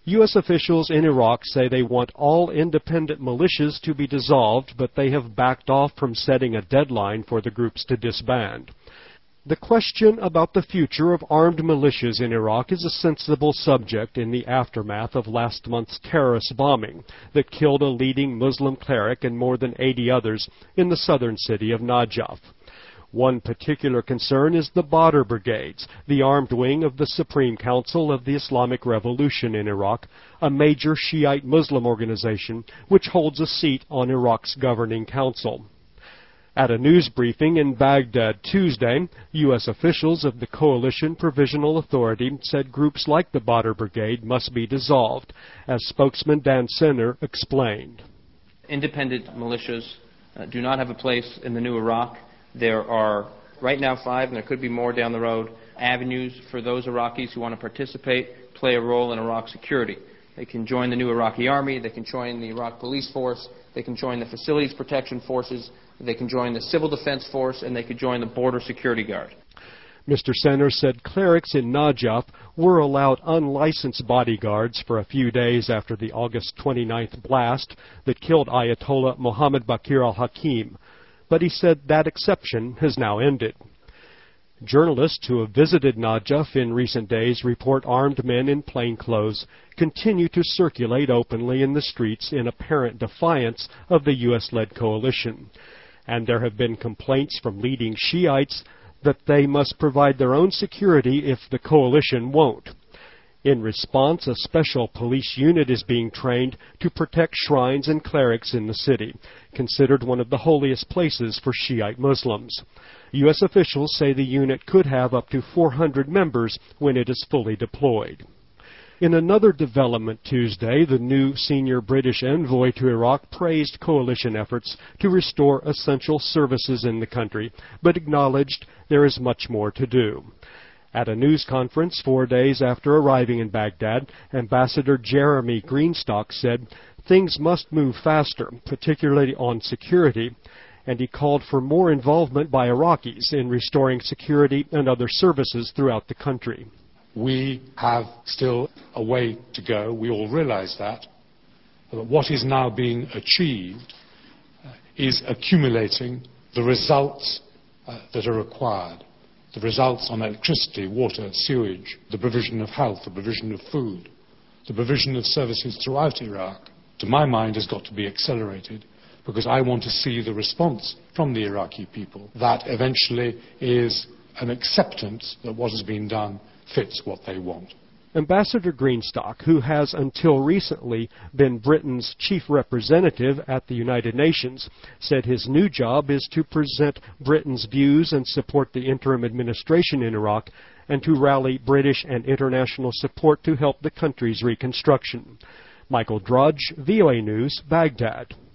U.S. officials in Iraq say they want all independent militias to be dissolved, but they have backed off from setting a deadline for the groups to disband. The question about the future of armed militias in Iraq is a sensible subject in the aftermath of last month's terrorist bombing that killed a leading Muslim cleric and more than 80 others in the southern city of Najaf. One particular concern is the Badr Brigades, the armed wing of the Supreme Council of the Islamic Revolution in Iraq, a major Shiite Muslim organization which holds a seat on Iraq's governing council. At a news briefing in Baghdad Tuesday, U.S. officials of the Coalition Provisional Authority said groups like the Badr Brigade must be dissolved, as spokesman Dan Senner explained. Independent militias do not have a place in the new Iraq. There are right now 5, and there could be more down the road, avenues for those Iraqis who want to participate, play a role in Iraq's security. They can join the new Iraqi army, they can join the Iraq police force, they can join the facilities protection forces, they can join the civil defense force, and they could join the border security guard. Mr. Senner said clerics in Najaf were allowed unlicensed bodyguards for a few days after the August 29th blast that killed Ayatollah Mohammed Bakir al-Hakim. But he said that exception has now ended. Journalists who have visited Najaf in recent days report armed men in plainclothes continue to circulate openly in the streets in apparent defiance of the U.S.-led coalition. And there have been complaints from leading Shiites that they must provide their own security if the coalition won't. In response, a special police unit is being trained to protect shrines and clerics in the city, considered one of the holiest places for Shiite Muslims. U.S. officials say the unit could have up to 400 members when it is fully deployed. In another development Tuesday, the new senior British envoy to Iraq praised coalition efforts to restore essential services in the country, but acknowledged there is much more to do. At a news conference 4 days after arriving in Baghdad, Ambassador Jeremy Greenstock said things must move faster, particularly on security, and he called for more involvement by Iraqis in restoring security and other services throughout the country. We have still a way to go. We all realize that. But what is now being achieved is accumulating the results that are required. The results on electricity, water, sewage, the provision of health, the provision of food, the provision of services throughout Iraq, to my mind, has got to be accelerated, because I want to see the response from the Iraqi people that eventually is an acceptance that what has been done fits what they want. Ambassador Greenstock, who has until recently been Britain's chief representative at the United Nations, said his new job is to present Britain's views and support the interim administration in Iraq and to rally British and international support to help the country's reconstruction. Michael Drudge, VOA News, Baghdad.